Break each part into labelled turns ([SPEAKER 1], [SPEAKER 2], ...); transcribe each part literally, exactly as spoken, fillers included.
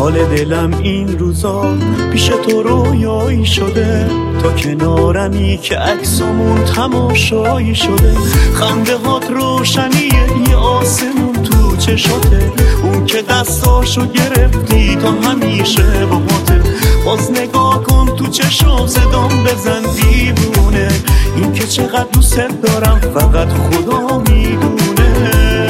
[SPEAKER 1] حال دلم این روزا پیش تو رویایی شده، تا کنارمی که عکسمون تماشایی شده. خنده هات روشنیه یه آسمون تو چشاته، اون که دستاشو گرفتی تا همیشه باهاته. باز نگاه کن تو چشم صدام بزن دیوونه، این که چقدر دوست دارم فقط خدا میدونه.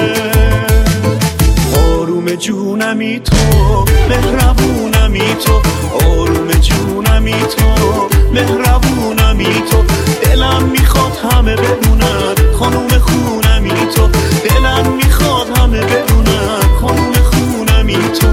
[SPEAKER 1] آروم جونمی تو، مهربونمی تو، آروم جونمی تو، مهربونمی تو. دلم میخواد همه بدونن خانوم خونمی تو، دلم میخواد همه بدونن خانوم خونمی تو.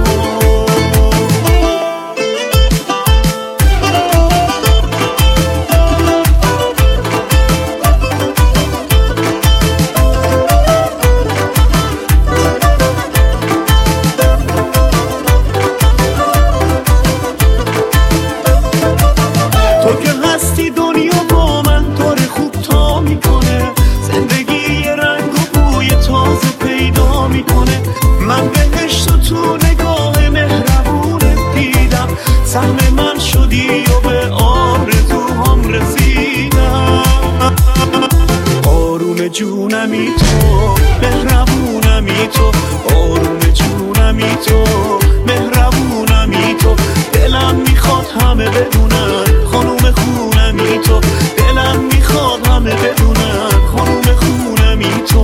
[SPEAKER 1] من بهشت تو نگاه مهربونت دیدم، سهم من شدی و به آرزوهام رسیدم. آروم جونمی تو، مهربونمی تو، آروم جونمی تو، مهربونمی تو. دلم میخواد همه بدونن خانوم خونمی تو، دلم میخواد همه بدونن خانوم خونمی تو.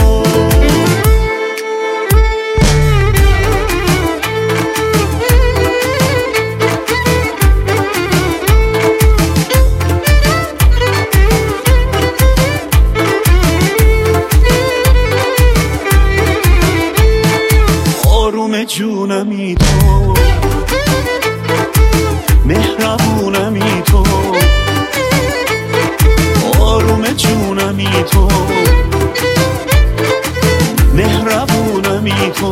[SPEAKER 1] جونمی تو، مهربونمی تو، آروم جونمی تو، مهربونمی تو،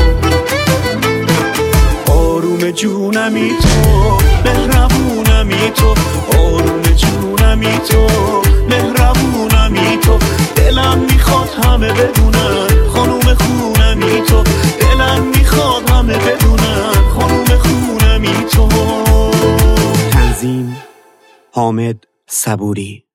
[SPEAKER 1] آروم جونمی تو، مهربونمی تو، آروم جونمی تو، مهربونمی تو. دلم میخواد همه بدونن خانوم خونمی تو، دلم میخواد همه بدونن خانوم خونمی تو.
[SPEAKER 2] تنظیم حامد صبوری.